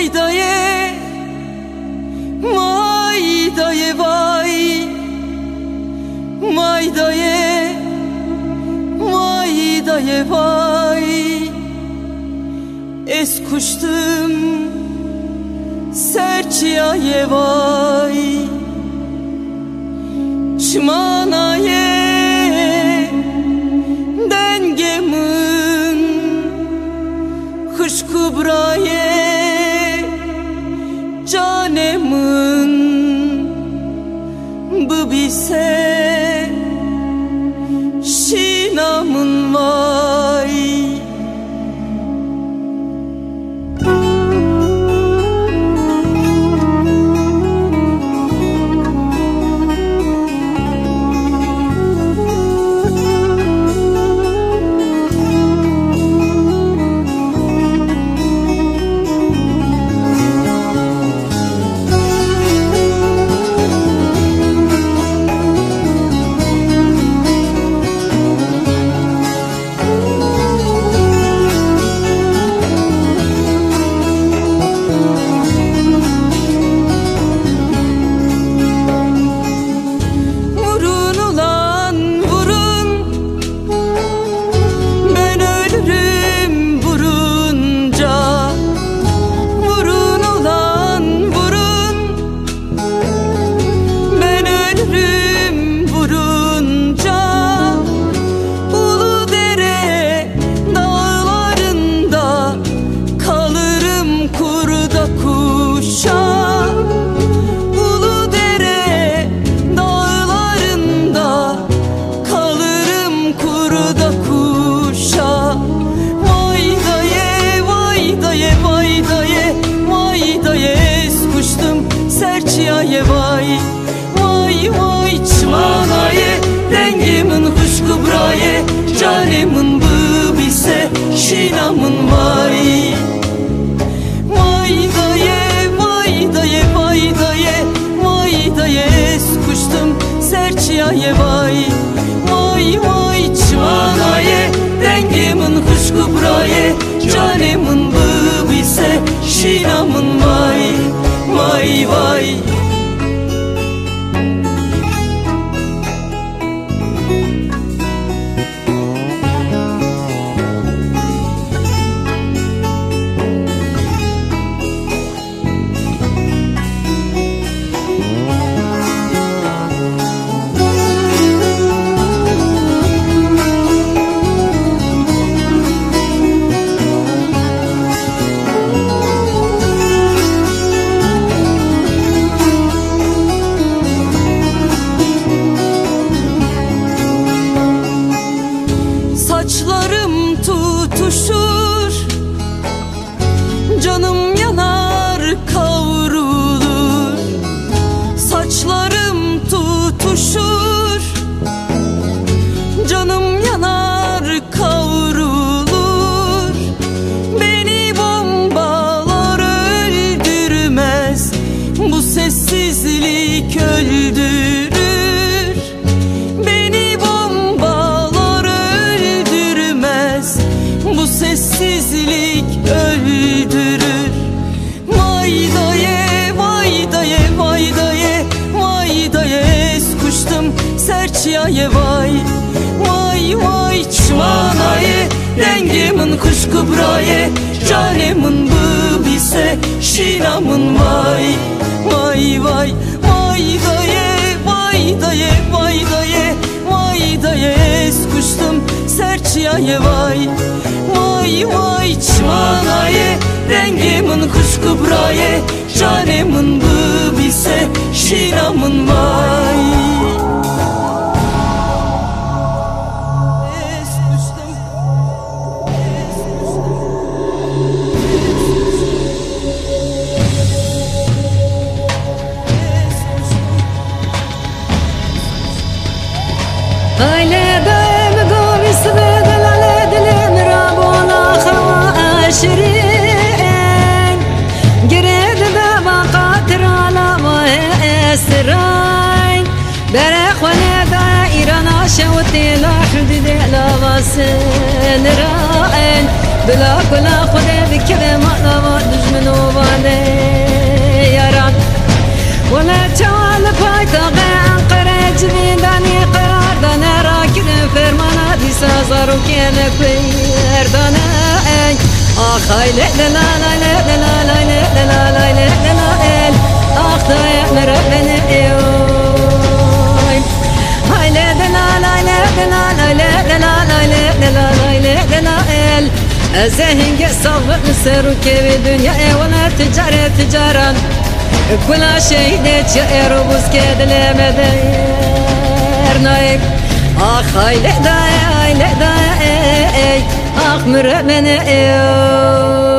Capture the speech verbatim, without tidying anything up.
Vay daye, vay daye vay, vay daye, vay daye vay. Es kuştum serçiye vay, çmanaye dengemin hış kubraye canemin bu bise şinamın vay. Serçiye vay, vay vay çmanaye dengimin huş kubraye canemin bu bise şinamın vay. Vay daye, vay daye, vay daye, vay daye es kuştum serçiye vay, vay vay çmanaye dengimin huş kubraye canemin bu bise şinamın vay. Vay vay. Saçlarım tutuşur, canım yanar kavrulur. Saçlarım tutuşur, canım yanar kavrulur. Beni bombalar öldürmez, bu sessizlik öldürür. Bu sessizlik öldürür. Vay daye, vay daye, vay daye, vay daye es kuştum serçiye vay, vay vay çmanaye dengimin huş kubraye canemin bu bise şinamın vay. Vay vay, vay daye, vay daye, vay daye, vay daye es kuştum serçiye vay, vay vay çmanaye dengimin huş kubraye canemin bu bise şinamın vay. شوتي لا حدود لا واسن رائن بلا كلا خدي بكذا ما دجمن وبالي ياران ولا تعال بايتا غير قريج بيداني قرار دانا راكد فرمانا دي سازار وكينا كوير دانا اي اخ هاي لا لا لا لا لا لا لا لا لا لا لا لا اخ ضايع مربنا ايوي هاي لا لا لا لا لا لا لا لا لا لا لا لا لا لا زهنج صغر نسر وكيف الدنيا ولا تجارة تجارة كل شيء نتشعر وبسكيد لمدير نايم آخ هاي لحدا هاي لحدا آخ مرمنا